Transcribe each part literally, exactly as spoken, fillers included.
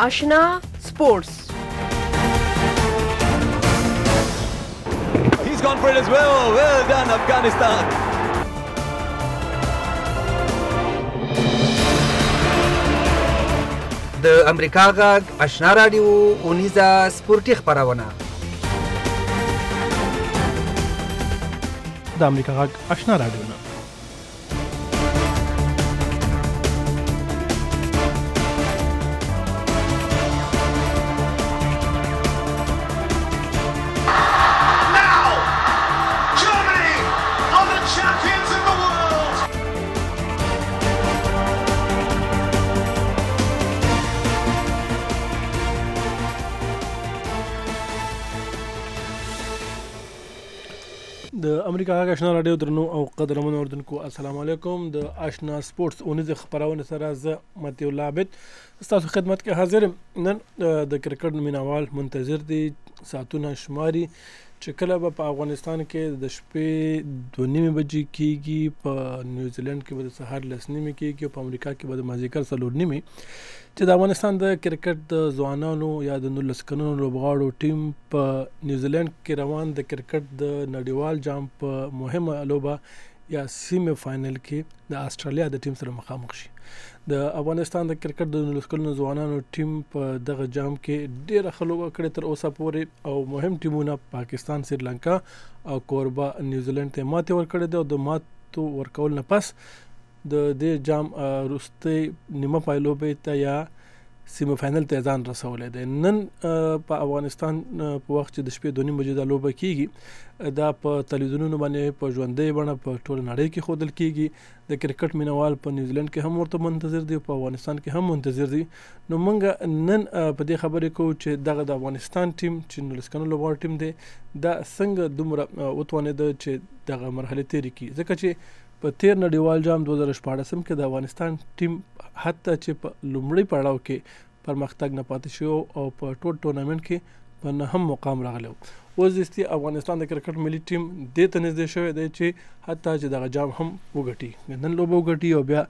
آشنا سپورتس. He's gone for it as well. Well done, Afghanistan. د امریکا غږ آشنا رادیو اونیزه سپورتي خبرونه. د امریکا غږ آشنا رادیو نه د امریکا غږ آشنا رادیو درنو او قدرمنو اوردونکو السلام علیکم. د آشنا سپورتس اونیزه خبرونه سره زه متي الله عابد ستاسو خدمت کې حاضر. نن د کرکټ مینوال منتظر دي ساعتونه شماري چې کله به په افغانستان کې د شپې دوه نیمې بجې کېږي، په نیوزیلند کې به د سهار لس نیمې کېږي او په امریکا کې به د مازدیګر څلور نیمې، چې د افغانستان د کرکټ د ځوانانو یا د نولس کلنو لوبغاړو ټیم په نیوزیلند کې روان د کرکټ د نړیوال جام په مهمه لوبه یا سیمه فائنل کې د استرالیا د ټیم سره مخامخ شي. د افغانستان د کرکټ د نولس کلنو ځوانانو ټیم په دغه جام کې ډېره ښه لوبه کړې تر اوسه پورې او مهم ټیمونه پاکستان، سریلانکا او کوربا نیوزیلند ته ماتې ورکړې ده او د ماتو ورکول نه پس د دې جام وروستۍ نیمه پای لوبې ته یا سیمه فائنل ته ځان رسولی دی. نن په افغانستان په وخت چې د شپې دوه نیمې بجې دا لوبه کېږي، دا په تلویزیونونو باندې په ژوندۍ بڼه په ټوله نړۍ کې ښودل کېږي. د کرکټ مینوال په نیوزیلند کې هم ورته منتظر دي او په افغانستان کې هم منتظر دي. نو موږ نن په دې خبرې کوو چې دغه د افغانستان ټیم چې نولس کلنو لوبغاړو ټیم دی دا څنګه دومره وتوانېده چې دغه مرحلې تېرې کړي، ځکه چې په تیر نړیوال جام دوه زره شپاړسم کې د افغانستان ټیم حتی چې په لومړي پړاو کې پرمختګ نه پاتې شو او په ټول ټورنمنټ کې په نهم مقام راغلی. اوس د افغانستان د کرکټ ملي ټیم دې ته نږدې شوی دی چې حتی چې دغه جام هم وګټي، نن لوبه وګټي او بیا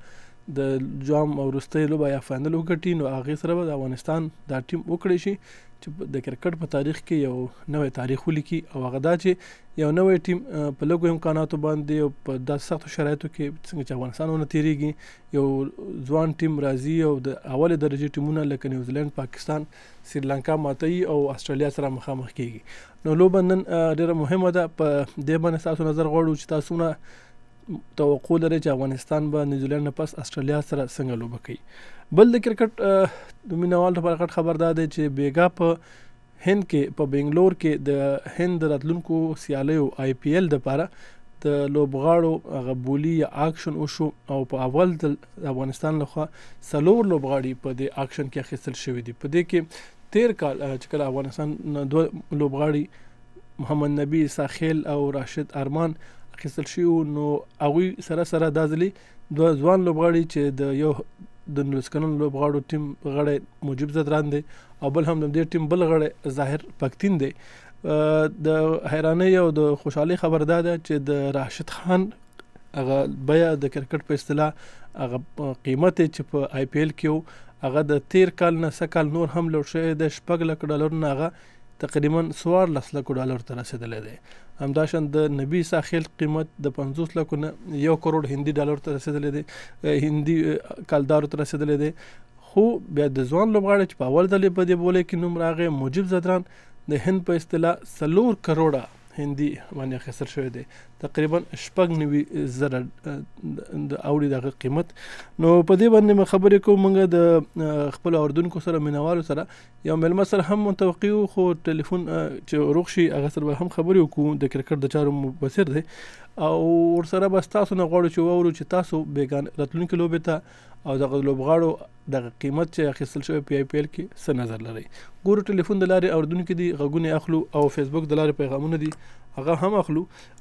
د جام وروستۍ لوبه یا فائنل وګټي، نو هغې سره به د افغانستان دا ټیم وکړی شي چې د کرکټ په تاریخ کې یو نوی تاریخ ولیکي او هغه دا چې یو نوی ټیم په لږو امکاناتو باندې او په داسې سختو شرایطو کې څنګه چې افغانستان ونه تېرېږي، یو ځوان ټیم راځي او د اولې درجې ټیمونه لکه نیوزیلند، پاکستان، سریلانکا ماتوي او استرالیا سره مخامخ کېږي. نو لوبه نن ډېره مهمه ده. په دې باندې ستاسو نظر غواړو چې تاسو نه توقع لرئ چې افغانستان به نیوزیلند نه پس استرالیا سره څنګه لوبه کوي. بل د کرکټ د مینوال لپاره غټ خبر دا دی چې بیګا په هند کې په بنګلور کې د هند د راتلونکو سیالیو آی پی ایل دپاره د لوبغاړو هغه بولي یا اکشن وشو او په اول د افغانستان لخوا څلور لوبغاړي په دې اکشن کې اخیستل شوي دي. په دې کې تیر کال چې کله افغانستان دوه لوبغاړي محمد نبی ساخیل او راشد ارمان اخیستل شي، نو هغوی سره سره دا ځلې دوه ځوان لوبغاړي چې د یو د نولس کلنو لوبغاړو ټیم غړی مجیب زدران دی او بل هم د دې ټیم بل غړی ظاهر پکتین دی. د حیرانۍ او د خوشحالۍ خبر دا ده چې د راشد خان هغه بیه د کرکټ په اصطلاح هغه قیمت چې په آی پی ایل کې هغه د تیر کال نه څه کال نور هم لوړ شوی د شپږ لکو ډالرو نه هغه تقریبا څوارلس لکو ډالرو ته رسېدلی دی. همداشان د نبی ساخیل قیمت د پنځوس لکو نه یو کروڑ هندي ډالرو ته رسېدلی دی، هندي کالدارو ته رسېدلی دی. خو بیا د ځوان لوبغاړی چې په اول ځل په دې بولې کې نوم راغی مجیب زدران د هند په اصطلاح څلور کروڑه هندي باندې اخیستل شوی دی، تقریبا شپږ نوي زره د اوړي دغه قیمت. نو په دې باندې خبرې کوو موږ د خپل اوردونکو سره مینوالو سره یو مېلمه سره هم متوقع یو، خو ټلیفون چې روغ شي هغه سره به هم خبرې وکړو. د کرکټ د چارو مبصر دی او ورسره به ستاسو نه غواړو چې واورو چې تاسو بیګان راتلونکي لوبې ته او دغه لوبغاړو دغه قیمت چې اخیستل شوی په آی پی ایل کې څه نظر لرئ. ګورو ټلیفون د لارې اوردونکي دي، غږونه اخلو او فیسبوک د لارې پیغامونه دي هغه هم اخلو.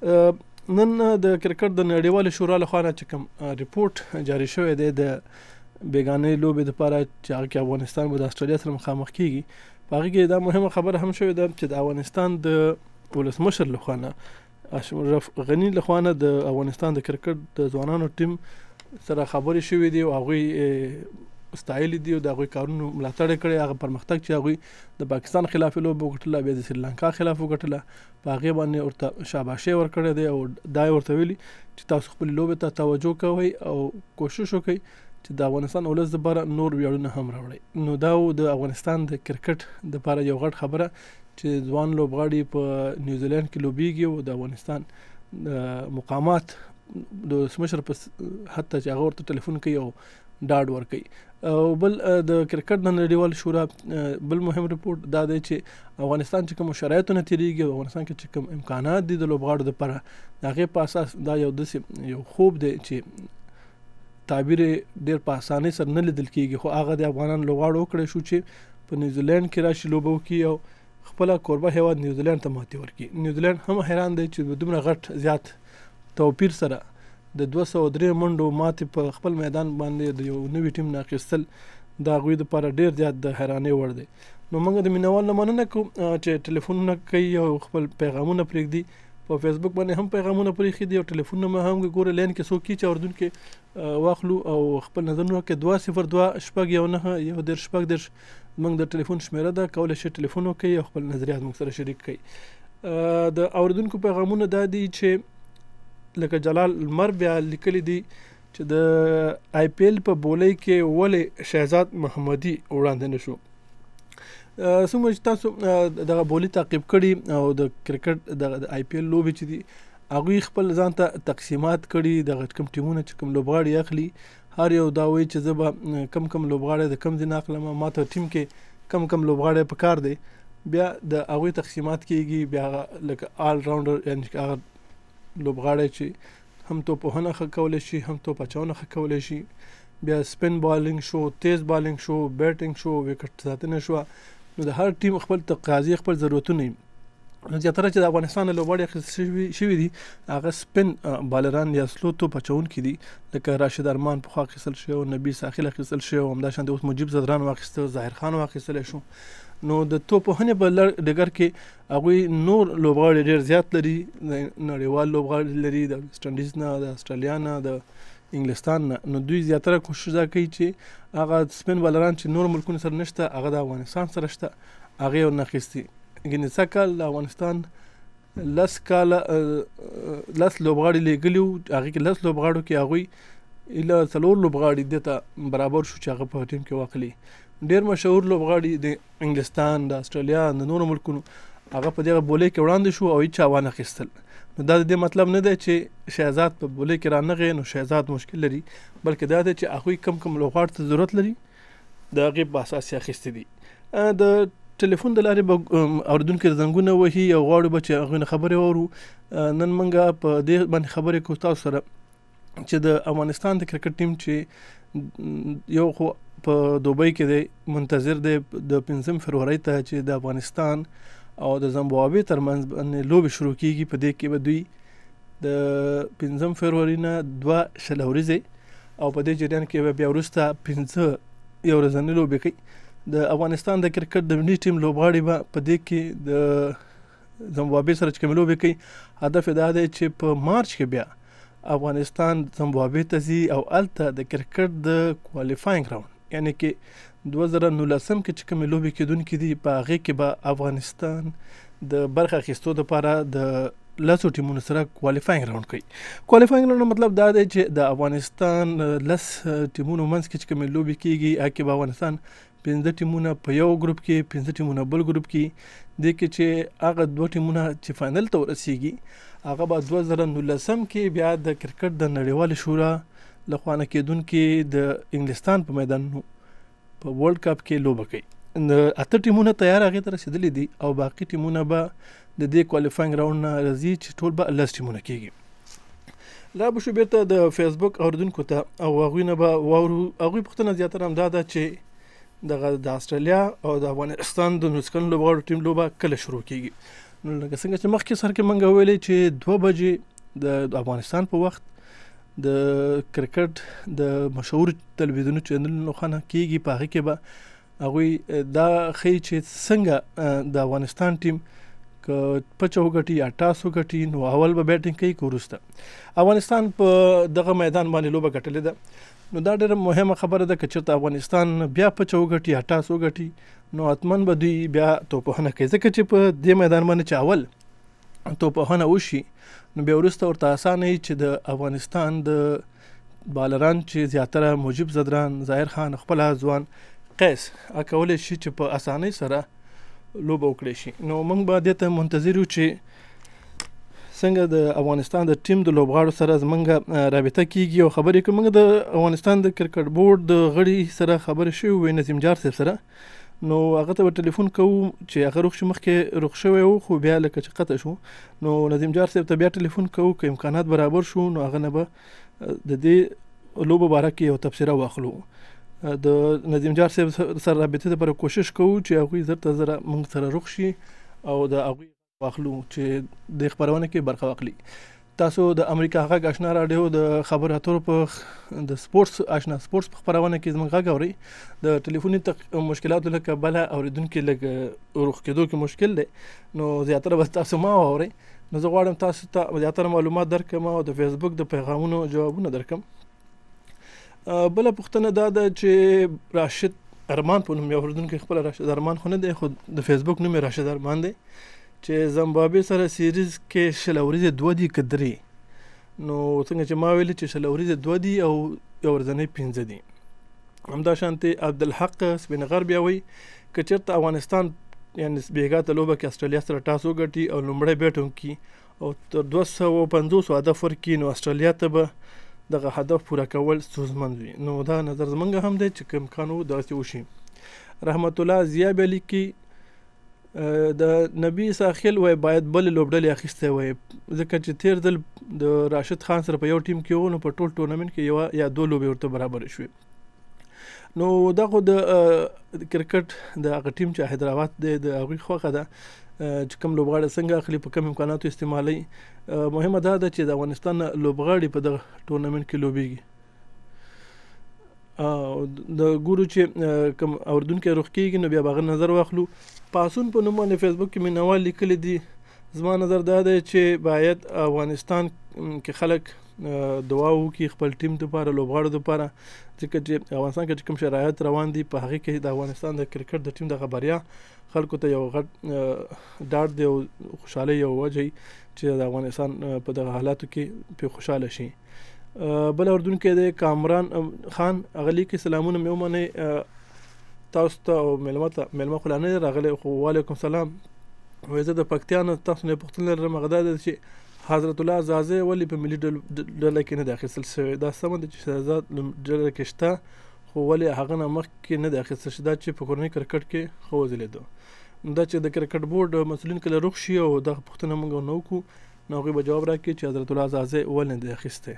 نن د کرکټ د نړیوالې شورا لخوا نه چې کوم ریپورټ جاری شوی دی د بیګانۍ لوبې دپاره چې هغه کې افغانستان به د استرالیا سره مخامخ کېږي، په هغې کې دا مهمه خبره هم شوې ده چې د افغانستان د ولسمشر لخوا نه اشرف غني لخوا نه د افغانستان د کرکټ د ځوانانو ټیم سره خبرې شوې دي او هغوی ستایلی دي او د هغوی کارونو ملاتړ کړی، هغه پرمختګ چې هغوی د پاکستان خلاف لوبه وګټله، بیا د سریلانکا خلاف وګټله، په هغې باندې ورته شاباشي ورکړی دی او دا یې ورته ویلي چې تاسو خپلې لوبې ته توجه کوئ او کوشش وکئ چې د افغانستان ولس دپاره نور ویاړونه هم راوړئ. نو دا د افغانستان د کرکټ دپاره یو غټ خبره چې ځوان لوبغاړي په نیوزیلینډ کې لوبیږي او د افغانستان مقامات د ولسمشر په حتی چې هغه ورته ټلیفون کوي او ډاډ ورکوي. او بل د کرکټ د نړیوال شورا بل مهم رپورټ دا دی چې افغانستان چې کوم شرایطو نه تېرېږي او افغانستان کې چې کوم امکانات دي د لوبغاړو دپاره، د هغې په اساس دا یو داسې یو خوب دی چې تعبیر ډېر په اسانۍ سره نه لیدل کېږي، خو هغه د افغانانو لوبغاړو وکړی شو چې په نیوزیلینډ کې راشي لوبه وکړي او خپله کوربه هیواد نیوزیلینډ ته ماتې ورکړي. نیوزیلینډ هم حیران دی چې دومره غټ زیات توپیر سره د دوه سوه درې منډو ماتې په خپل میدان باندې د یو نوي ټیم نه اخیستل د هغوی دپاره ډېر زیات د حیرانۍ وړ دی. نو موږ د مینوال نه مننه کوو چې ټلیفونونه کوي او خپل پیغامونه پرېږدي. په فیسبوک باندې هم پیغامونه پرېښي دي او ټلیفونونه ما هم ګورې لین کې څوک چې اورېدونکي واخلو او خپل نظرونه وکړي. دوه صفر دوه شپږ یو نهه یو دېرش شپږ دېرش موږ د ټلیفون شمېره ده، کولی شئ ټلیفون وکړئ او خپل نظریات موږ سره شریک کړئ. د اورېدونکو پیغامونه دا دي چې لکه جلال لمر بیا لیکلی دي چې د آی پی ایل په بولۍ کې ولې شهزاد محمدي وړاندې نه شو. څومره چې تاسو دغه بولي تعقیب کړي او د کرکټ د آی پی ایل لوبې چې دي هغوی خپل ځان ته تقسیمات کړي، دغه کوم ټیمونه چې کوم لوبغاړي اخلي هر یو دا وایي چې زه به کم کم لوبغاړی د کم ځای نه اخلم، ما ته ټیم کې کم کم لوبغاړی په کار دی. بیا د هغوی تقسیمات کېږي، بیا لکه آل راونډر یعنې چې هغه لوبغاړی چې هم توپوهنه ښه کولی شي، هم توپ اچونه ښه کولی شي، بیا سپین بالینګ شو، تیز بالینګ شو، بیټینګ شو، وکټ ساتنه شوه. نو د هر ټیم خپل تقاضي خپل ضرورتونه وي. زیاتره چې د افغانستان لوبغاړي اخیستل شوي دي هغه سپین بالران یا سلو توپ اچونکي دي، لکه راشد ارمان پخوا اخیستل شوی او نبی ساحل اخیستل شوی او همداشان د اوس مجیب زدران واخیسته، ظاهر خان واخیستلی شو. نو د توپوهنې په ډګر کې هغوی نور لوبغاړي ډېر زیات لري، نړیوال لوبغاړي لري، د ویسټ انډیز نه، د اسټرالیا نه، د انګلستان نه. نو دوی زیاتره کوشش دا کوي چې هغه سپین بالران چې نور ملکونو سره نشته هغه د افغانستان سره شته هغې یې ورنه اخیستي. ګینې څه کال د افغانستان لس کاله لس لوبغاړي لیږلي وو، هغې کې لس لوبغاړو کې هغوی ایله څلور لوبغاړي دې ته برابر شو چې هغه په ټیم کې واخلي. ډېر مشهور لوبغاړي د انګلستان، د اسټرالیا، د نورو ملکونو هغه په دغه بولۍ کې وړاندې شو او هېچا وانه اخیستل. نو دا د دې مطلب نه دی چې شهزاد په بولۍ کې رانغی نو شهزاد مشکل لري، بلکې دا دی چې هغوی کم کم لوبغاړو ته ضرورت لري د هغې په اساس یې اخیستې دي. د ټلیفون د لارې به اورېدونکي زنګونه وهي او غواړو به چې هغوی نه خبرې واورو. نن موږ په دې باندې خبرې کوو تاسو سره چې د افغانستان د کرکټ ټیم چې یو خو په دوبۍ کې دی منتظر دی د پنځم فروری ته چې د افغانستان او د زمبابوې ترمنځ باندې لوبې شروع کېږي. په دې کې به دوی د پنځم فروری نه دوه شل ورځې او په دې جریان کې به بیا وروسته پنځه یو ورځنۍ لوبې کوي. د افغانستان د کرکټ د ملي ټیم لوبغاړي به په دې کې د زمبابوې سره چې کومې لوبې کوي، هدف یې دا دی چې په مارچ کې بیا افغانستان زمبابوې ته ځي او هلته د کرکټ د کوالیفاینګ راوند یعنې کې دوه زره نولسم کې چې کومې لوبې کېدونکې دي په هغې کې به افغانستان د برخه اخیستو دپاره د لسو ټیمونو سره کوالیفاینګ راوند کوي. کوالیفاینګ راوند مطلب دا دی چې د افغانستان لس ټیمونو منځ کې چې کومې لوبې کېږي هغې کې به افغانستان پنځه ټیمونه په یو ګروپ کې، پنځه ټیمونه بل ګروپ کې. دې کې چې هغه دوه ټیمونه چې فاینل ته ورسیږي هغه به دوه زره نولسم کې بیا د کرکټ د نړیوالې شورا لخوا نه کېدونکې د انګلستان په میدانونو په ورلډ کپ کې لوبه کوي. د اته ټیمونه تیار هغې ته رسېدلي دي او باقي ټیمونه به د دې کوالیفاینګ راوند نه راځي چې ټول به لس ټیمونه کېږي. لا به شو بېرته د فیسبوک اورېدونکو ته او هغوی نه به واورو. هغوی پوښتنه زیاتره همدا ده چې دغه د استرالیا او د افغانستان د نوسکن لوبغاړو ټیم لوبه کله شروع کېږي. نو لکه څنګه چې مخکې سر کې موږ ویلې چې دوه بجې د افغانستان په وخت د کرکټ د مشهور تلویزیوني چینلونو خانه کېږي. په هغې کې به هغوی دا ښیي چې څنګه د افغانستان ټیم که پچه وګټي یا ټاس وګټي نو اول به بیټینګ کوي که وروسته. افغانستان په دغه میدان باندې لوبه ګټلې ده. نو دا ډېره مهمه خبره ده که چېرته افغانستان بیا پچه وګټي یا ټاس وګټي نو حتماً به دوی بیا توپوهنه کوي، ځکه چې په دې میدان باندې چې اول توپوهنه وشي نو بیا وروسته ورته اسانه وي چې د افغانستان د بالران چې زیاتره مجیب زدران، ظاهر خان، خپل ځوان قیس کولی شي چې په اسانۍ سره لوبه وکړی شي. نو موږ به دې ته منتظر یو چې څنګه د افغانستان د ټیم د لوبغاړو سره زمونږ رابطه کیږي او خبرې کوي. موږ د افغانستان د کرکټ بورډ د غړي سره خبرې شوې وې، نظیم جار صاحب سره، نو هغه ته به ټلیفون کوو چې هغه روغ شي، مخکې روغ شوی و خو بیا لکه چې قطع شو نو نظیم جار صاحب ته بیا ټلیفون کوو که امکانات برابر شو نو هغه نه به د دې لوبو باره کې یو تبصره واخلو. د نظیم جار صاحب سره رابطې لپاره کوشش کوو چې هغوی زر ته زره موږ سره روغ شي او د هغوی واخلو چې د خبرونه کې برخه واخلي. تاسو د امریکا غږ آشنا راډیو د خبرو اترو په د سپورتس آشنا سپورتس په خبرونه کې زموږ غږ اورئ. د ټلیفوني مشکلاتو له کبله اورېدونکي لږ روغ کېدو کې مشکل دی نو زیاتره به تاسو ما واورئ. نو زه غواړم تاسو ته زیاتره معلومات درکړم او د فیسبوک د پیغامونو جوابونه درکړم. بله پوښتنه دا ده چې راشد ارمان په نوم یو اورېدونکی خپله راشد ارمان خو نه دی خو د فیسبوک نوم یې راشد ارمان دی چې زمبابوې سره سیریز کې شل ورځې دوه دي که درې، نو څنګه چې ما ویلي چې شل ورځې دوه دي او یو ورځنۍ پنځه دي. همدا شانتې عبدالحق سپین غر بیا وایي که چېرته افغانستان یعنې بېګا ته لوبه کې استرالیا سره ټاس وګټي او لومړی بیټ وکړي او تر دوه سوه پنځوسو هدف ورکړي نو استرالیا ته به دغه هدف پوره کول ستونزمن وي. نو دا نظر زمونږ هم دی چې که امکان و داسې وشي. رحمت الله ضیا بیا لیکي د نبی ساخیل وای باید بل لوبډلې اخیستی وای ځکه چې تیر ځل د راشد خان سره په یو ټیم کې و نو په ټول ټورنمنټ کې یو یا دوه لوبې ورته برابر شوې. نو دا خو د کرکټ د هغه ټیم چې حیدرآباد دی د هغوی خوښه ده چې کوم لوبغاړی څنګه اخلي، په کوم امکاناتو استعمالوي. مهمه دا ده چې د افغانستان لوبغاړي په دغه ټورنمنټ کې لوبیږي. د ګورو چې کوم اورېدونکی روغ کېږي نو بیا به هغه نظر واخلو. پاسون په نوم باندې فیسبوک کې مینوال لیکلی دي زما نظر دا دی چې باید افغانستان کې خلک دعا وکړي خپل ټیم دپاره، لوبغاړو دپاره، ځکه چې افغانستان کې چې کوم شرایط روان دي په هغې کې د افغانستان د کرکټ د ټیم دغه بریا خلکو ته یو غټ ډاډ دی او خوشحالۍ یو وجه چې د افغانستان په دغه حالاتو کې پرې خوشحاله شي. بل اردونکي دی کامران خان هغه لیکي سلامونه مې ومنئ تاسو ته او مېلمه ته مېلمه خو لا نه دی راغلی خو وعلیکم سلام. وایي زه د پکتیا نه تاسو نه پوښتنه لرم هغه دا ده چې حضرت الله زازی ولې په ملي ډله کې نه دی اخیستل شوی. دا سمه ده چې شهزاد ډله کې شته خو ولې هغه نه مخکې نه دی اخیستل شوی. دا چې په کورني کرکټ کې ښه وځلېده. دا چې د کرکټ بورډ مسؤلین کله روغ شي او دغه پوښتنه موږ ونه وکړو نو هغوی به جواب راکړي چې حضرت الله زازی ولې نه دی اخیستی.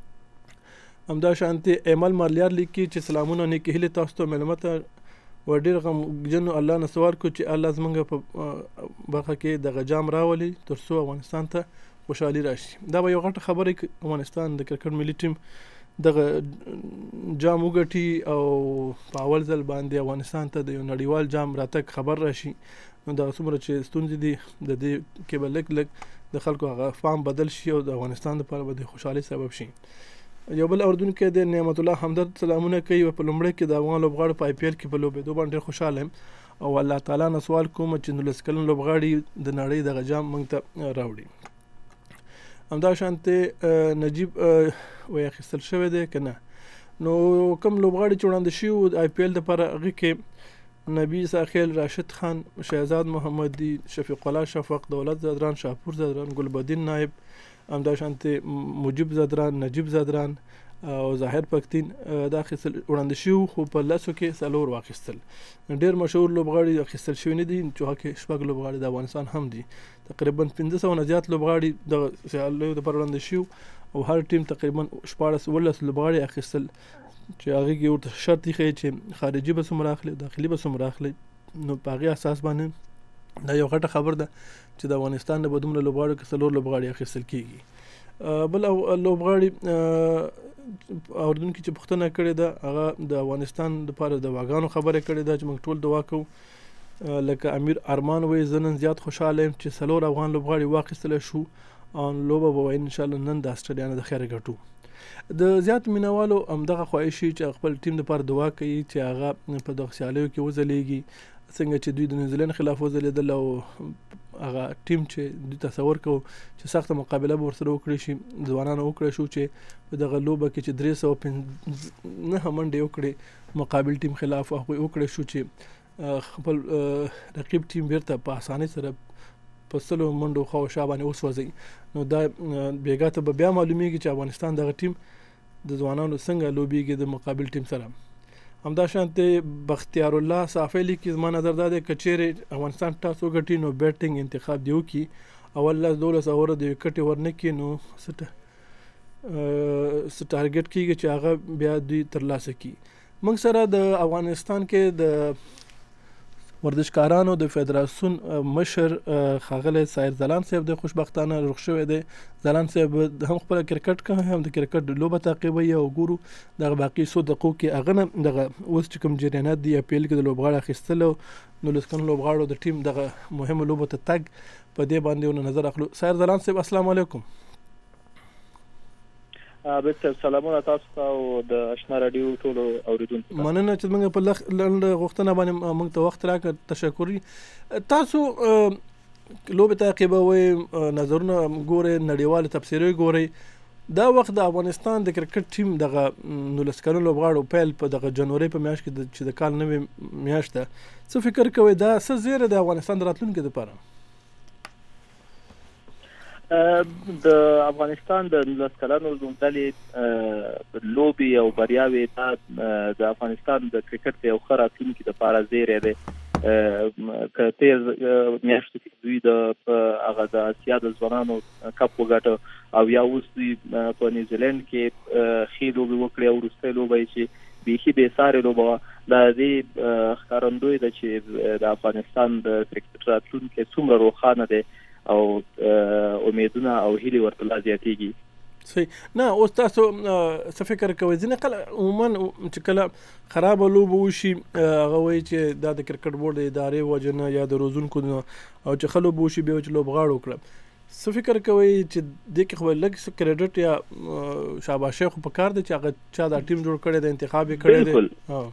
همدا شانتې ایمل مارلیار لیکي چې سلامونه نیکې هیلې تاسو ته مېلمه ته و ډېر غمجنو الله نه سوال کړو چې الله زموږ په برخه کې دغه جام راولي تر څو افغانستان ته خوشحالي راشي. دا به یو غټه خبره افغانستان د کرکټ ملي ټیم دغه جام وګټي او په اول ځل باندې افغانستان ته د یو نړیوال جام راتګ خبر راشي نو دغه څومره چې ستونزې دي د دې کې به لږ لږ د خلکو هغه فام بدل شي او د افغانستان لپاره به د خوشحالۍ سبب شي. یو بل اردونکی دی نعمت الله همدرد سلامونه کوي په لومړی کې د افغان لوبغاړو په آی پی ایل کې په لوبېدو باندې ډېر خوشحاله یم او الله تعالی نه سوال کوم چې نولس کلن لوبغاړي د نړۍ دغه جام موږ ته راوړي. همدا شانتې نجیب وایي اخیستل شوی دی که نه. نو کوم لوبغاړي چې وړاندې شوي د آی پی ایل دپاره هغې کې نبی ساخیل، راشد خان، شهزاد محمدي، شفیق الله شفق، دولت زدران، شاپور زدران، ګلبدین نایب، همدا شانتې مجیب زدران، نجیب زدران او ظاهر پښتین دا اخیستل وړاندې شوي خو په لسو کې څلور واخیستل. ډېر مشهور لوبغاړي اخیستل شوي نه دي چې هغه کې شپږ لوبغاړي د افغانستان هم دي. تقریبا پنځه سوه نه زیات لوبغاړي د سیالیو دپاره وړاندې شوي او هر ټیم تقریبا شپاړس اوولس لوبغاړي اخیستل چې هغې کې ورته شرط ایښی چې خارجي به څومره اخلي داخلي به څومره اخلي. نو په هغې اساس باندې دا یو غټه خبر ده چې د افغانستان نه به دومره لوبغاړو کې څلور لوبغاړي اخیستل کېږي. بل لوبغاړي اردونکي چې پوښتنه کړې ده هغه د افغانستان دپاره د دعاګانو خبره کړې ده چې موږ ټول دعا کوو. لکه امیر ارمان وایي زه نن زیات خوشحاله یم چې څلور افغان لوبغاړي واخیستلی شو او لوبه به وایي انشاءالله نن د اسټرالیا نه د خیره ګټو. د زیات مینوالو همدغه خواهش چې خپل ټیم لپاره دعا کوي چې هغه په دغه سیالیو کې وځلیږي، څنګه چې دوی د نیوزیلند خلاف وځلیدل او هغه ټیم چې دوی تصور کوو چې سخته مقابله به ورسره وکړي شي، ځوانانو وکړی شو چې په دغه لوبه کې چې درې سوه نهه منډې وکړې مقابل ټیم خلاف، هغوی وکړی شو چې خپل رقیب ټیم بیرته په اسانۍ سره په سلو منډو خواوشا باندې وسوځي. نو دا بیګا ته به بیا معلومیږي چې افغانستان دغه ټیم د ځوانانو څنګه لوبیږي د مقابل ټیم سره. همدا شانته بختیار الله صافی لیکي زما نظر دا دی که چیرې افغانستان ټاس وګټي نو بیټینګ انتخاب دی وکړي، اول لس دولس اووره د وکټې ورنه کړي نو څه ټارګټ کېږي چې هغه بیا دوی ترلاسه کړي. موږ سره د افغانستان کې د ورزشکارانو د فدراسیون مشر ښاغلی سایر ځلاند صاحب د خوشبختانه روغ شوی دی. ځلاند صاحب هم خپله کرکټ کوي، هم د کرکټ لوبه تعقیبوي او ګورو دغه باقي څو دقیقو کې هغه نه دغه اوس چې کوم جریانات دي اپیل کې د لوبغاړو اخیستلو نولس کلنو لوبغاړو د ټیم دغه مهمو لوبو ته تګ په دې باندې ونه نظر اخلو. سایر ځلاند صاحب السلام علیکم. بهتر سلامونه تاسو ته او د آشنا رادیو ټولو اوریدونکو ته. مننه چې موږ په لنډ غوښتنه باندې موږ ته وخت راکړ، تشکر. تاسو لوبې تعقیبوئ، نظرونه ګورئ، نړیوالې تبصرې ګورئ. دا وخت د افغانستان د کرکټ ټیم دغه نولس کلنو لوبغاړو پیل په دغه جنوري په میاشت کې چې د کال نوې میاشت ده، څه فکر کوئ دا څه زیری د افغانستان د راتلونکي لپاره؟ د افغانستان د نولس کلنو لوبډلې لوبي او بریاوې دا د افغانستان د کرکټ یو ښه راتلونکي لپاره زیری دی. که تیر میاشتو کې دوی د هغه د اسیا د ځوانانو کپ وګاټه او یا اوس دوی په نیوزیلند کې ښې لوبې وکړې او وروستۍ لوبه یې چې بیخي بې سارې لوبه دا دې ښکارندوی ده چې د افغانستان د کرکټ راتلونکی څومره روښانه دی او امیدونه او هیلې ورته لا زیاتېږي. صحیح. نه اوس تاسو څه فکر کوئ؟ ځینې کله عموما چې کله خرابه لوبه وشي هغه وایي چې دا د کرکټ بورډ د ادارې وجه نه یا د روزونکو نه، او چې ښه لوبه وشي بیا چې لوبغاړو وکړه. څه فکر کوئ چې دې کې خو لږ څه کریډټ یا شاباشي خو پکار دی چې هغه چا دا ټیم جوړ کړی دی، انتخاب یې کړی دی؟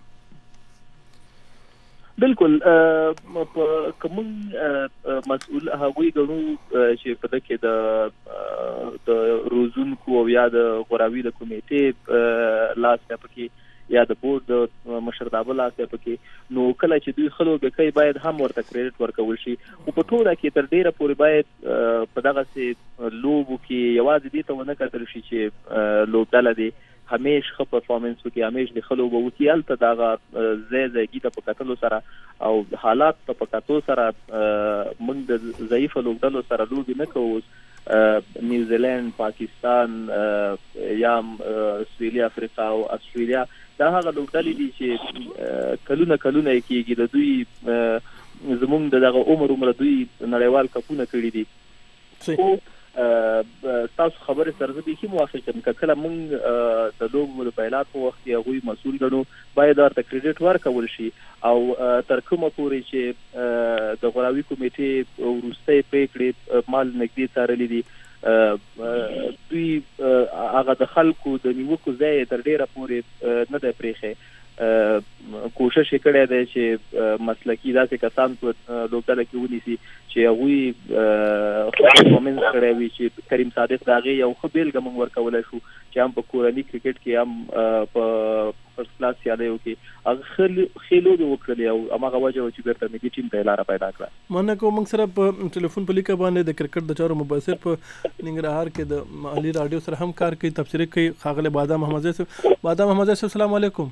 بالکل. کوم مسؤل هغوی ګڼو چې په دې کې د د روزونکو او یا د غوراوي د کمیټې لاس ته پکې یا د بورډ د مشرتابه لاس ته پکې، نو کله چې دوی خلو به کوي باید هم ورته کریډټ ورکول شي. او په ټوله کې تر ډیره پورې باید په دغه سي لوبو کې یوازې دې ته ونه کتل شي چې لوبډله دی همیش ښه پرفارمنس وکړي، همیش د خلو به وکړي. هلته دغه ځای ځایګي ته په کتلو سره او حالات ته په کتو سره موږ د ضعیفه لوبډلو سره لوبې نه کوو. نیوزیلند، پاکستان یا سویلي افریقا او استرالیا دا هغه لوبډلې دي چې کلونه کلونه یې کېږي د دوی زموږ د دغه عمر عمر دوی نړیوال کپونه کړي دي. تاسو خبره سره زه بیخي موافق یم که کله موږ د لوبو د پیلات په وخت کې هغوی مسؤل ګڼو باید ورته کریډټ ورکول شي او تر کومه پورې چې د غوراوي کمیټې وروستۍ پرېکړې مال نږدې څارلې دي، دوی هغه د خلکو د نیوکو ځای تر ډیره پورې نه دی پرېښی. کوشش یې کړی دی چې مسلکي داسې کسان په لوبډله کې ونیسي چې هغوی پرفارمنس کړی وي، چې کریم صادق د هغې یو ښه بیلګه موږ ورکولی شو چې هم په کورني کرکټ کې هم په فرست کلاس سیالیو کې هغه ښې لوبې وکړلې او هماغه وجه وه چې بېرته ملي ټیم ته یې لاره پیدا کړه. مننه کوم. موږ سره په ټلیفون په لیکه باندې د کرکټ د چارو مبصر په ننګرهار کې د محلي راډیو سره هم کار کوي، تبصرې کوي، ښاغلی بادام محمد صاحب. بادام محمد صاحب السلام علیکم.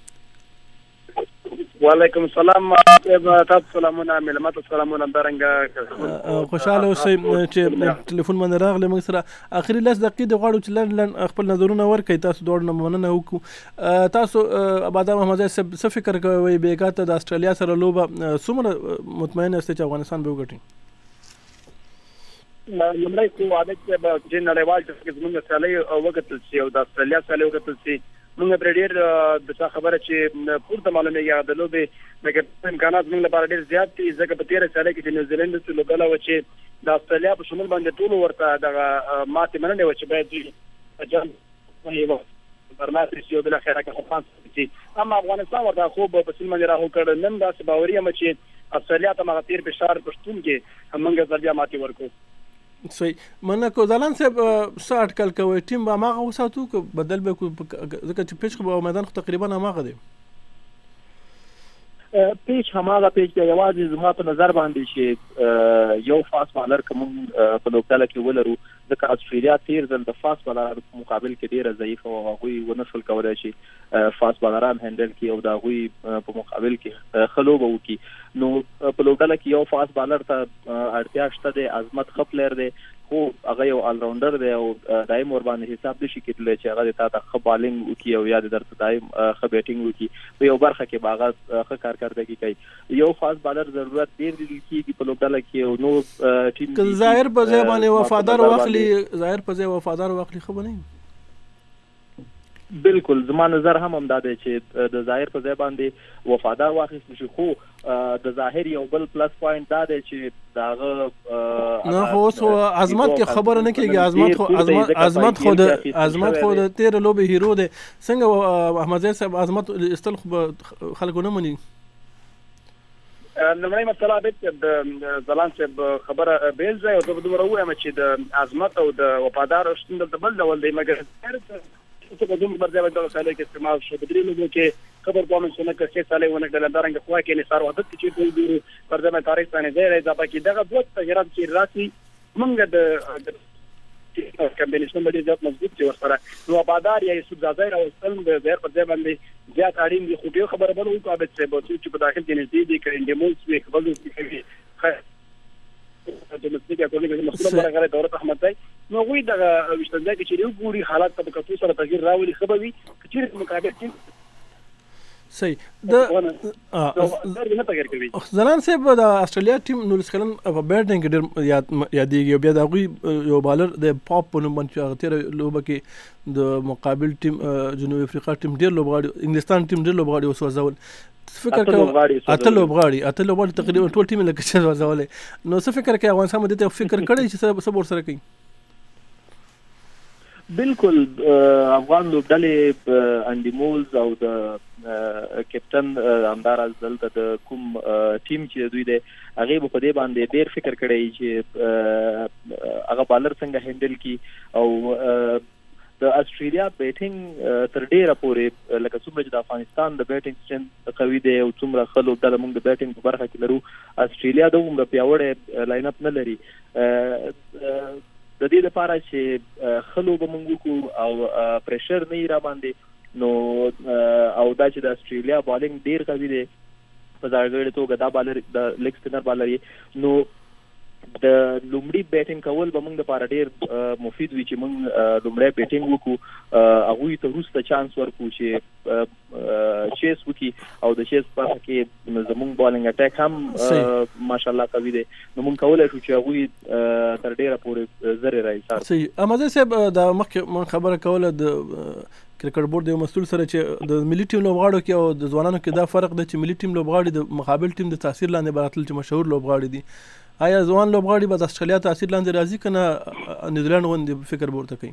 وعلیکم السلام. تاسو سلامونه، ملمت سلامونه درنګ. خوشاله اوسئ چې ټلیفون باندې راغلی. موږ سره اخري لس دقیقې د غواړو چې لنډ لنډ خپل نظرونه ورکړئ. تاسو دواړو نه مننه وکړو. تاسو بادام محمد صاحب څه فکر کوئ بیګا ته د استرالیا سره لوبه څومره مطمئن یاست چې افغانستان به وګټي؟ لومړی خو عادت چې نړیوال چې زموږ سیالۍ وکتل شي او د استرالیا سیالۍ وکتل شي، موږ پرې ډېر د چا خبره چې پورته معلومېږي د لوبې د امکانات موږ لپاره ډېر زیات دي، ځکه په تېره سیالۍ کې چې نیوزیلند داسې لوبډله وه چې د استرالیا په شمول باندې ټولو ورته دغه ماتې منلې وه چې باید دوی جنګ نه برنامه چې بل اخره کې خو چې اما افغانستان ورته خو په سیمه راهو کړ نن دا باوري یم چې استرالیا ته مغه تیر فشار پښتون کې همغه ځرجا ماتي ورکو. صحیح منه کو ځلان صاحب ساټ کل کوي ټیم به ماغه وساتو کو بدل به کو ځکه چې پیچ په میدان خو تقریبا ماغه دی پیچ هماغه پیچ دی یوازې زما په نظر باندې چې یو فاست بالر کوم په لوکاله کې ولرو ځکه استرالیا تیر ځل د فاست بالر مقابل کې ډیره ضعیف او هغه ونشل کولای شي فاست بالران هندل کې او دا هغه په مقابل کې خلوب وکي نو په لوکاله کې یو فاست بالر ته اړتیا شته د عظمت خپلر دی خو هغه یو آل راونډر دی او دایم ور باندې حساب نشي کېدلی چې هغه ته ته خ بالینګ وکي او یا د درته دایم خ بیټینګ وکي په یو برخه کې باغ خ کارکردګي کوي یو فاست بالر ضرورت ډیر دی چې په لوکاله کې او نو ټیم که ظاهر په ځای باندې وفادار واخلي ظاهر په ځای وفادار واخلي خو نه بالکل زما نظر هم هم دا دی چې د ظاهر په ځای باندې وفادار واخیستل شي خو د ظاهر یو بل پلس پوینټ دا دی چې داغه نه خو اوس عظمت کې خبره نه کېږي عظمت خو عظمت خو د عظمت خو د تیر لوبي هیرو دی څنګه احمد زید صاحب عظمت استل خلکو نه مني نمړی مسله به د ځلان صاحب خبره بیل ځای او د دوه وایم چې د عظمت او د وفادار شتون د بل ډول دی مګر څه په دومره برځه د سالي کې استعمال شو بدري لږه کې خبر کوم چې نه کې سالي ونه د لندارنګ خوا کې نثار عادت چې په دې برځه مې تاریخ باندې دی دا پکې دغه دوه تغیرات چې راسي موږ د کمبینیشن باندې ځات مضبوط چې ورسره نو آبادار یا یوسف زایر او سلم د زهر په ځای باندې زیات اړین دي خو ډیر خبره بل وکړه به چې په داخل کې نږدې دي کړي انډیموس وی خپل کوي د مسلکي اکونیمي مسؤل برغره دولت احمد زای نو غوي د وشتنځای کې چې یو ګوري حالات په کتو سره تغیر راولي خبري چې مقابل کې صحیح د ځلان صاحب د استرالیا ټیم نو لسکلن په بیټینګ ډیر یادېږي بیا د غوي یو بالر د پاپ په نوم باندې تیر لوبه کې د مقابل ټیم جنوبي افریقا ټیم ډیر لوبغاړي انګلستان ټیم ډیر لوبغاړي وسوځول فکر کوم اته لوبغاړي اته لوبغاړي تقریبا ټول ټیم لکه چې وسوځول نو څه فکر کوي افغانستان مده ته فکر کړی چې سب ور سره کوي بالکل افغان لوبډلې انډیمولز او د کپټن همداراز دلته د کوم ټیم چې دوی دی هغه په دې باندې ډیر فکر کړی چې هغه بالر څنګه هندل کی او د استرالیا بیټینګ تر ډیره پورې لکه څومره چې د افغانستان د بیټینګ سټرنث قوي دی او څومره خلک د موږ د بیټینګ په برخه کې لرو استرالیا د عمر پیاوړې لاین اپ نه لري د دې لپاره چې خلک به موږ کو او پریشر نه را باندې نو او دا چې د استرالیا بالینګ ډیر قوي دی په ځانګړي توګه دا بالر د لیګ سپینر بالر نو د لومړی بیټینګ کول به موږ لپاره ډیر مفید وي چې موږ لومړی بیټینګ وکړو هغه ته وروسته چانس ورکړو چې چیس وکړي او د چیس په کې زموږ بالینګ اٹیک هم ماشاءالله قوي دی نو موږ کولای شو چې هغه تر ډیره پورې زری راځي. صحیح امازه صاحب د مخکې خبره کوله د کرکټ بورډ یو مسؤل سره چې د ملي ټیم لوبغاړو کې او د ځوانانو کې دا فرق دی چې ملي ټیم لوبغاړي د مقابل ټیم د تاثیر لاندې براتل چې مشهور لوبغاړي دي آیا ځوان لوبغاړي به د استرالیا تاثیر لاندې راځي کنه نیدرلند غوندې فکر ورته کوي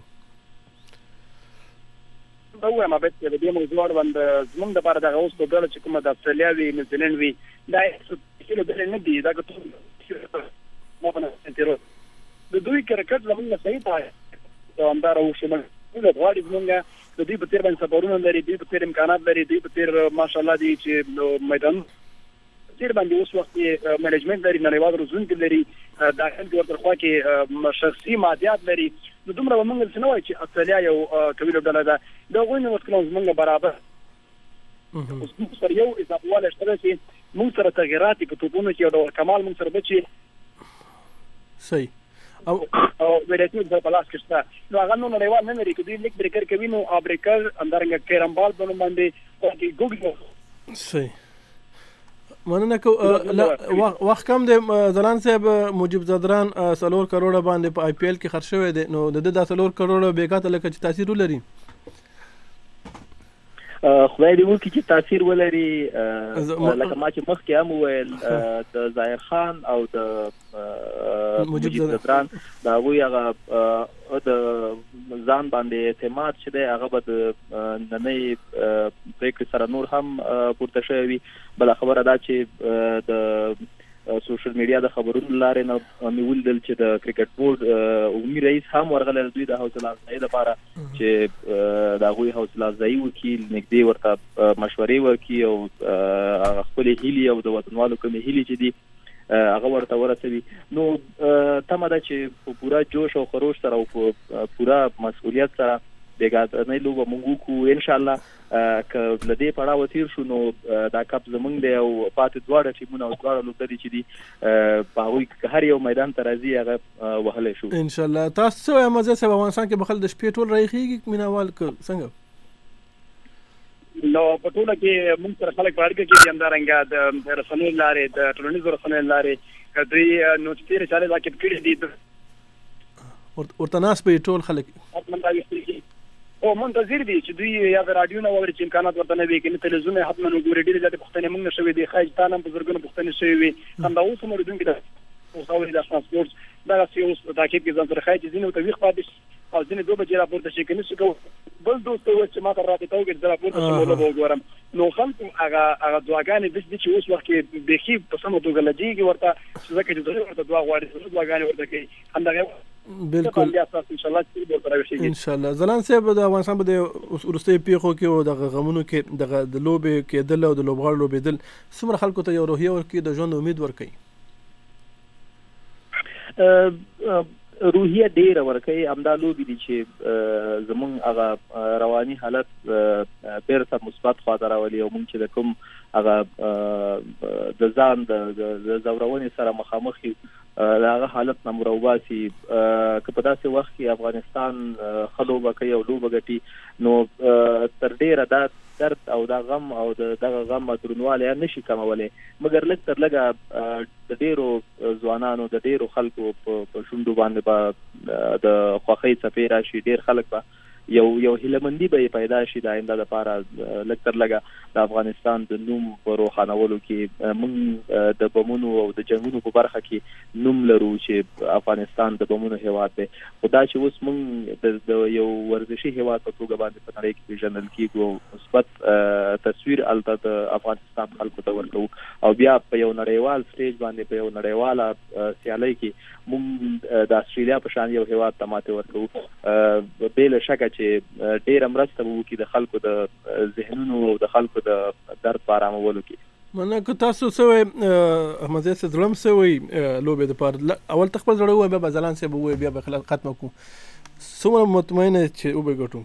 دا وایم به چې د دې موضوع باندې زموږ د لپاره د اوس په ډول چې کومه د استرالیا وی نیوزیلند وی دا څه له نه دی دا کوم مو په نتیرو د دوی کرکټ زموږ صحیح پای دا اندار او شمل د غواړي زموږ د دې په تیر باندې سفرونه لري د دې په تیر امکانات لري د دې په تیر ماشاءالله دي چې میدان تیر باندې اوس وخت مینجمنت لري نړیوال روزونکي لري داخل کې ورته خوا کې شخصي مادیات لري نو دومره موږ څه نه وایي چې استرالیا یو کوي ډله ده دا غوښنه وکړو موږ برابر اوس موږ سره یو اضافه واله شته چې موږ سره تغیرات په توپونو کې او کمال موږ سره بچي صحیح او او ورته د پلاس کې شته نو هغه نو نړیوال نه لري کدي لیک بریکر کوي نو ابریکر اندرنګ کیرمبال په باندې او کې ګوګل صحیح مننه کو وخت کم دی ځلان صاحب مجيب زدران سلور کروڑه باندې په آی پی ایل کې خرج شوی دی نو د د سلور کروڑه بیګات لکه چې تاثیر ولري خدای دې وکړي چې تاثیر ولري. لکه ما چې مخکې هم وویل د ظاهر خان او د مجيب زدران د هغوی هغه د ځان باندې اعتماد چې دی هغه به د نننۍ پرېکړې سره نور هم پورته شوی وي. بله خبره دا چې د سوشل میډیا د خبرونو لارې نه مې ولیدل چې د کرکټ بورډ عمومي رئیس هم ورغلی دوی د حوصله افزایۍ لپاره چې د هغوی حوصله افزایي وکړي، نږدې ورته مشورې ورکړي او هغه خپلې هیلې او د وطنوالو کومې هیلې چې دي هغه ورته ورسوي. نو تمه ده چې په پوره جوش او خروش سره او په پوره مسؤلیت سره بیګانۍ لوبه موږ وکړو ان شاء الله. که له دې پړاوه تیر شو نو دا کپ زموږ دی او پاتې دواړه ټیمونه او دواړه لوبډلې چې دي په هغوی که هر یو میدان ته راځي هغه وهلی شو ان شاء الله. تاسو څه وایئ مزه صاحب، افغانستان کې به خلک د شپې ټول راایخېږي مینوال که څنګه؟ نو په ټوله کې موږ سره خلک په اړیکه کې دي، همدارنګه د رسنیو لارې د ټولنیزو رسنیو لارې که دوی نو چې تېرې چارې تعقیب کړي دي ورته ناست به ټول خلک حتما راویستل او منتظر دي چې دوی یا د راډیو نه واوري چې امکانات ورته نه وي، کنه تلویزیون حتما وګوري. ډېرې زیاتې پوښتنې موږ نه شوې دي، ښایي تا نه هم بزرګونو پوښتنې شوې وي. همدا اوس هم اورېدونکي د اوس اوري د اشنا سپورټس دغسې اوس تعقیب کې ځان سره ښایي چې ځینې ورته ویښ پاتې شي او ځینې دوه بجې راپورته شي، که نه شي کولی بل دوست ته وویل چې ما ته رابطه وکړي زه راپورته شم او لوبه وګورم. نو خلکو هغه هغه دعاګانې داسې دي چې اوس وخت کې بیخي په سمه توګه لجېږي ورته چې ځکه چې زړه ورته دعا غواړي، زړه دعاګانې ورته کوي. همدغه بالکل ان شاء الله. ځلان صاحب د افغانستان په د وروستیو پیښو کې او دغه غمونو کې دغه د لوبې کېدل او د لوبغاړو لوبېدل څومره خلکو ته یو روحیه ورکوي، د ژوند امید ورکوي؟ روحیه ډېره ورکوي. همدا لوبې دي چې زموږ هغه رواني حالت بیرته مثبت خواته راولي او موږ چې د کوم هغه د ځان د ځورونې سره مخامخ یو د هغه حالت نه مروباسي. که په داسې وخت کې افغانستان ښه لوبه کوي او لوبه ګټي نو تر ډېره دا درد او دا غم او دغه غم درنوالی نشي کمولی، مګر لږ تر لږه د ډېرو ځوانانو د ډېرو خلکو په شونډو باندې به د خوښۍ څپې راشي. ډېر خلک به یو یو هیلهمندي به پیدا شي د آینده لپاره. لږ تر لږه د افغانستان د نوم په روښانولو کې موږ د بمونو او د جنګونو په برخه کې نوم لرو چې افغانستان د بمونو هیواد دی، خو دا چې اوس موږ د یو ورزشي هیواد په توګه باندې په نړۍ کې پېژندل کېږو او مثبت تصویر هلته د افغانستان خلکو ته ورکوو او بیا په یو نړیوال سټیج باندې په یو نړیواله سیالۍ کې موږ د استرالیا په شان یو هیواد ته ماتې ورکوو. بې له شکه چې ډېره مرسته به وکړي د خلکو د ذهنونو او د خلکو د درد په ارامولو کې. مننه. که تاسو څه وایئ احمد زیات صاحب، زړه م څه وایي لوبې دپاره؟ اول ته خپل زړه ووایي، بیا به ځلان صاحب ووایي، بیا به ختمه کړو. څومره مطمئنه چې وبه ګټو؟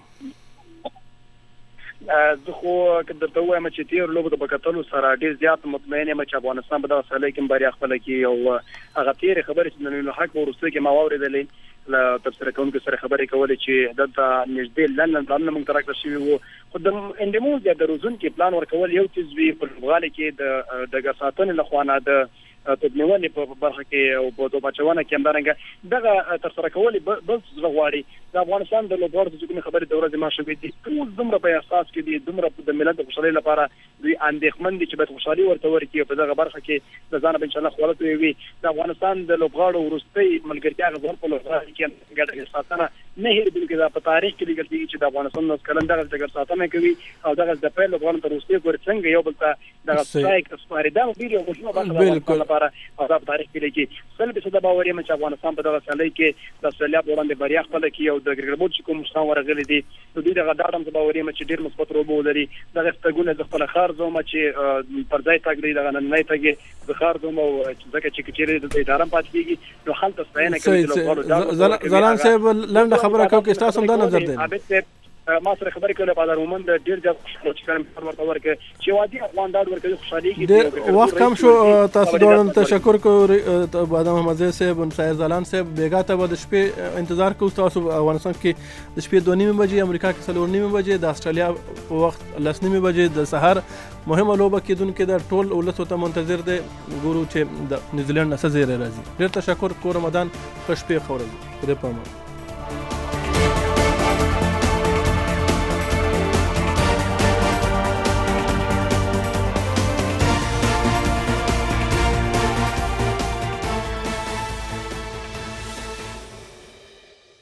زه خو که درته ووایم چې تېرو لوبو ته په کتلو سره ډېر زیات مطمئن یم چې افغانستان په دغه سیالۍ کې بریا خپله کړي. او هغه تېرې خبرې چې د نویل حق په وروستیو کې ما واورېدلې له تبصره کوونکو سره خبرې کولې چې دلته نږدې لندن پلانونه موږ ته راکړل شوي وو، خو د انډیموز یا د روزونکي پلان ورکول یو څیز وي په لوبغالي کې د ډګر ساتنې له خوا نه د توپنیونې په برخه کې او په توپ اچونه کې همدارنګه دغه ترسره کول بل څه غواړي. د افغانستان د لوبغاړو چې کومې خبرې د ورځې ما شوې دي ټول دومره په احساس کې دي، دومره د ملت د خوشحالۍ لپاره دوی اندېښمن دي چې باید خوشحالي ورته ورکړي په دغه برخه کې د ځانه به انشاءالله خولت وي. د افغانستان د لوبغاړو وروستۍ ملګرتیا غوړ په لوبغالي کې ګډه ساتنه نه هېرېدونکې ده. په تاریخ کې لیکل کېږي چې د افغانستان نوز کلن دغه ډګر ساتنه کوي او دغه د پیل لوبغاړو تر وروستۍ پورې څنګه یو بل ته دغه سټرایک سپارېدا نو ډېر یو مهمه برخه د افغانستان لپاره او دا په تاریخ کې لیکي. سل فیصده باور یم چې افغانستان په دغه سیالۍ کې د استرالیا په وړاندې بریا خپله کړي او د کرکټ بورډ چې کوم مشران ورغلي دي نو دوی دغه ډاډ هم زه باور یم چې ډېر مثبت روبه ولري. دغه ستګونه زه خپله ښار ځم چې پر ځای تګ دی دغه نننی تګ یې زه ښار ځم او ځکه چې که چېرې دلته اداره هم پاتې کېږي نو هلته ستاینه کوي چې لوبغاړو ځلان صاحب لنډه خبره کوو که ستاسو هم دا نظر دی؟ عابد صاحب ما سره خبرې کولې په دارومند ډېر زیات چې کله ورته ورکړي چې وادي افغان ډاډ ورکوي خوشحالېږي. ډېر وخت کم شو، تاسو دواړو تشکر کوو بادام محمد زی صاحب او سایر ځلان صاحب. بېګا ته به د شپې انتظار کوو تاسو افغانستان کې د شپې دوه نیمې بجې، امریکا کې څلور نیمې بجې، د استرالیا په وخت لس نیمې بجې د سهار مهمه لوبه کېدونکې ده. ټول ولس ورته منتظر دی، ګورو چې د نیوزیلینډ نه څه زیری راځي. ډېر تشکر. کور رمضان ښه شپې ښه ورځ. خدای په امان.